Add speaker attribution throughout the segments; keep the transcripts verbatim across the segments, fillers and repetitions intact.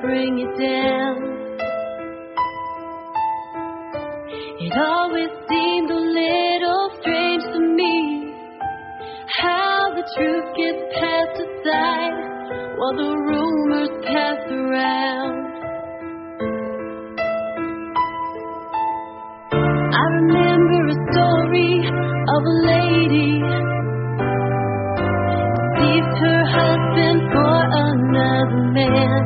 Speaker 1: bring you down. It always seemed a little strange to me how the truth gets passed aside while the rumors pass around. I remember a story of a lady deceived her husband for another man.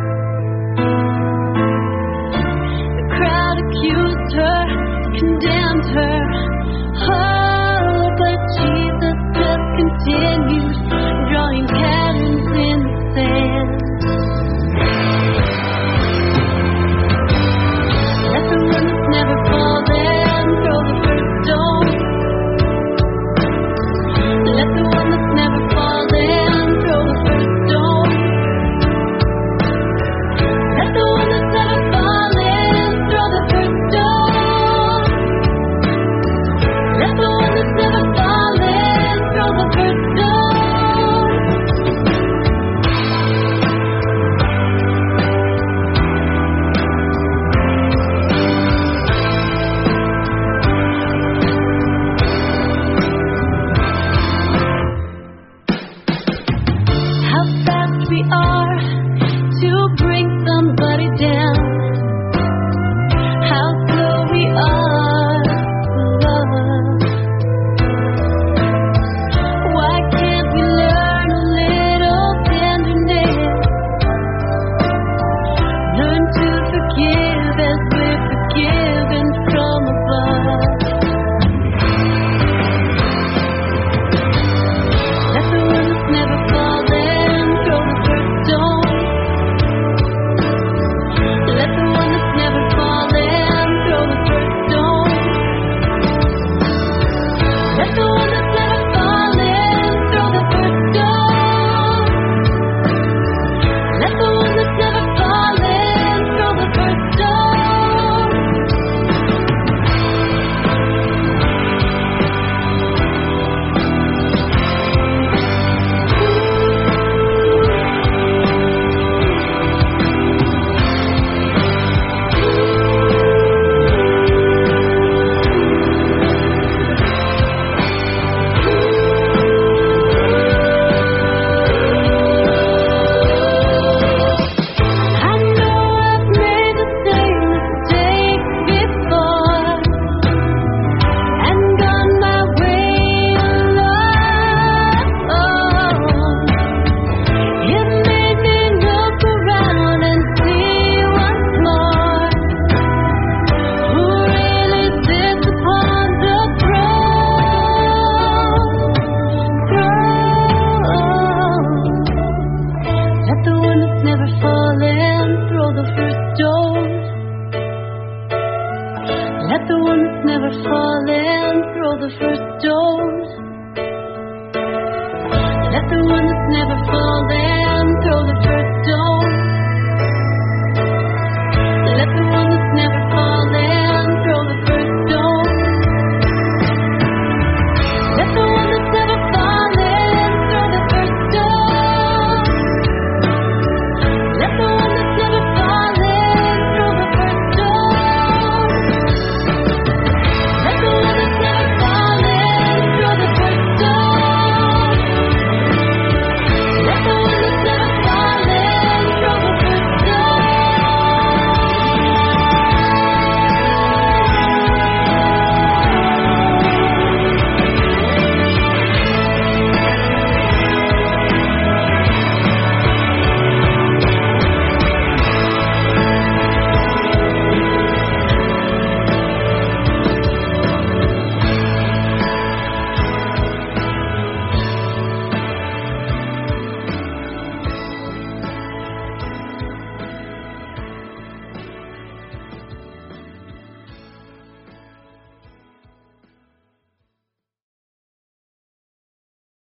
Speaker 1: The crowd accused her, condemned her, oh, but Jesus just continued drawing patterns in the sand. Let the one that's never fallen throw the first stone. Let the one that's never fallen throw the first stone. Let the one that's never fallen throw the first stone. Let the one that's never fallen throw the first stone. How fast we are to bring somebody down. How slow we are to love. Why can't we learn a little tenderness? Learn to forgive as we're forgiven from above. Let the one that's never fallen throw the first stone. Let the one that's never fallen throw the first stone. Let the one that's never fallen throw the first stone. Let the one that's never fallen throw the first stone. I know I've made the same mistake before and gone my way alone. It made me look around and see once more who really sits upon the throne. Throne. Let the one that's never fallen throw the first stone. Let the one that's never fallen throw the first stone. Let the one that's never fallen